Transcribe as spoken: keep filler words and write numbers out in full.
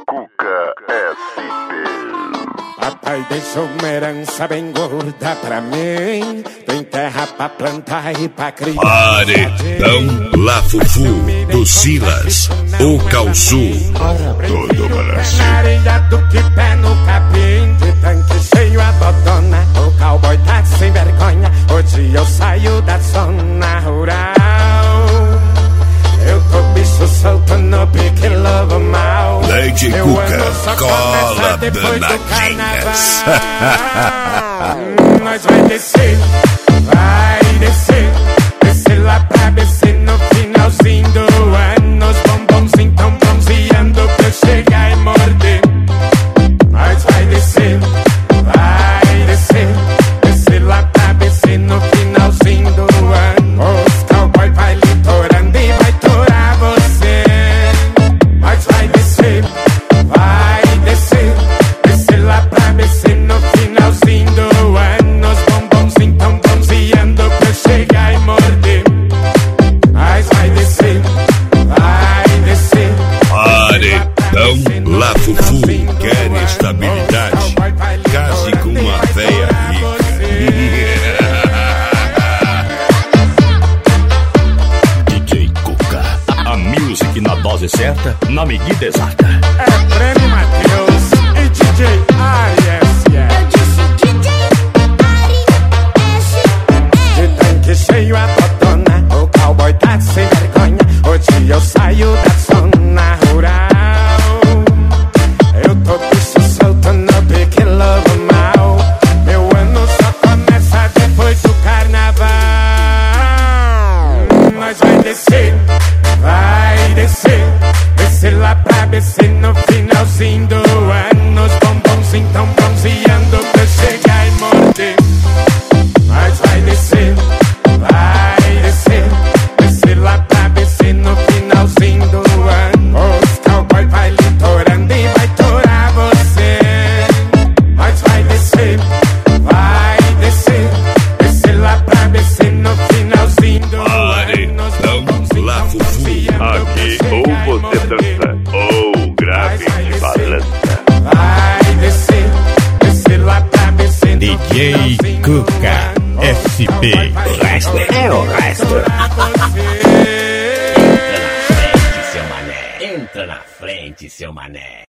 Cuca S P. Papai deixou uma herança bem gorda pra mim. Tem terra pra plantar e pra criar. Paredão Lafufu do Silas, o Calçu. Todo Brasil. Areia do que pé no capim, de tanque cheio a dodona. O cowboy tá sem vergonha. Hoje eu saio da zona rural. Eu tô bicho solto no pique lobo mal. Leite Cuca, cola danadinhas. Nós vai descer, vai descer. Descer lá pra descer no finalzinho do ano. Os bombonzinhos tão bronzeando pra eu chegar e morder. Nós vai descer, vai descer. Descer lá pra descer no finalzinho do ano. Os cowboy vai litorando e vai torar você. Nós vai descer, vai descer. Descer lá pra descer no finalzinho do ano. Os bombonzinhos tão bronzeando pra eu chegar e morder. Nós vai descer, vai descer. Paredão Lafufu, quer estabilidade? Case com uma véia rica. D J Cuca, a music na dose certa, na medida exata. É Prêmio Matheus e D J Arias. Eu disse D J Ari S De tanque cheio a totona, o cowboy tá sem vergonha. Hoje eu saio da zona rural. Eu tô bicho solto no pique lobo mal. Meu ano só começa depois do carnaval. Nós vai descer, vai descer. Descer lá pra descer no finalzinho do ano. Os bombonzinhos tão bronzeando pra eu chegar e morder. Nós vai descer, vai descer. Descer lá pra descer no finalzinho do ano. Os cowboy vai litorando e vai torar você. Nós vai descer, vai descer. Descer lá pra descer no finalzinho do ano. Os Paredão bombonzinhos tão Lafufu. bronzeando pra eu Aqui ou chegar e você morder. dança ou grave de balança. Vai descer, descer lá pra descer no D J finalzinho do Cuca ano. S P. O resto é o resto. Você. Entra na frente, seu mané. Entra na frente, seu mané.